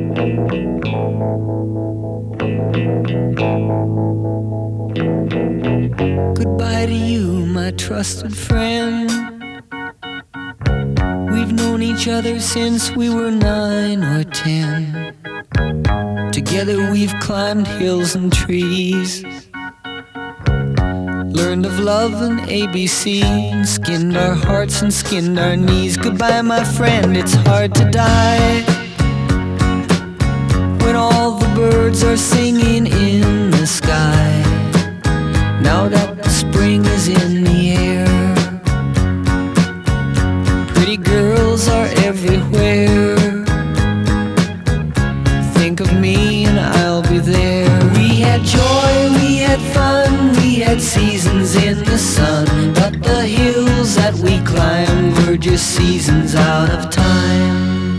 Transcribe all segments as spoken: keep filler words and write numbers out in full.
Goodbye to you, my trusted friend. We've known each other since we were nine or ten. Together we've climbed hills and trees, learned of love and A B C, and skinned our hearts and skinned our knees. Goodbye, my friend, it's hard to die when all the birds are singing in the sky. Now that the spring is in the air, pretty girls are everywhere. Think of me and I'll be there. We had joy, we had fun, we had seasons in the sun, but the hills that we climbed were just seasons out of time.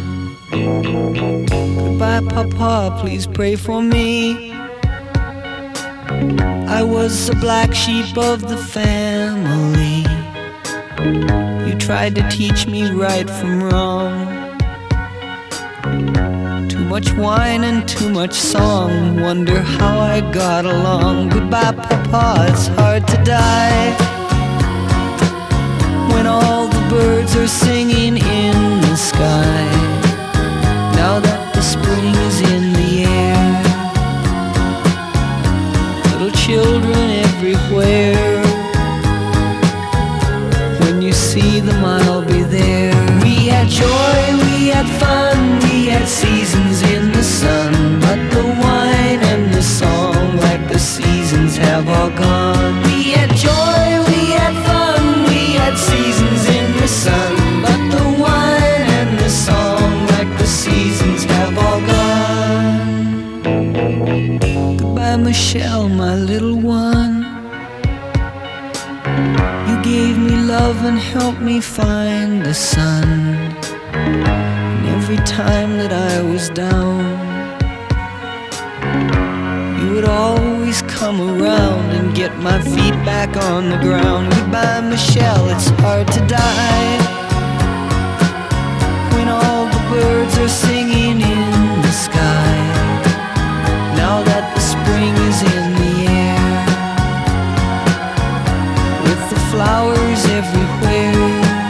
Goodbye, Papa, please pray for me. I was the black sheep of the family. You tried to teach me right from wrong. Too much wine and too much song, wonder how I got along. Goodbye, Papa, it's hard to die when all the birds are singing in the sky. Now that the spring is in the air, little children everywhere. When you see them, I'll be there. We had joy, we had fun, we had seasons in the sun, but the wine and the song, like the seasons, have all gone. We had joy, we had fun, we had seasons in the sun, but the wine and the song, like the seasons, have all gone. Goodbye, Michelle, my little one. You gave me love and helped me find the sun. And every time that I was down, you would always come around and get my feet back on the ground. Goodbye, Michelle, it's hard to die when all the birds are singing in the sky. Now that the spring is in the air, with the flowers everywhere,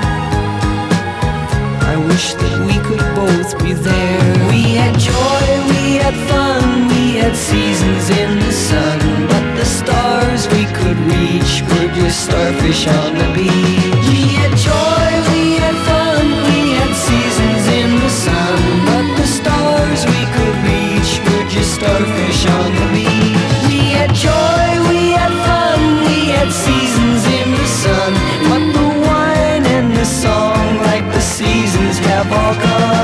I wish that we could both be there. We had joy, we had fun, we had seasons in the sun, but the stars we could reach were just starfish on the beach. We had joy, we had fun, we had seasons in the sun, but the stars we could reach were just starfish on the beach. We had joy, we had fun, we had seasons in the sun, but the wine and the song, like the seasons, have all gone.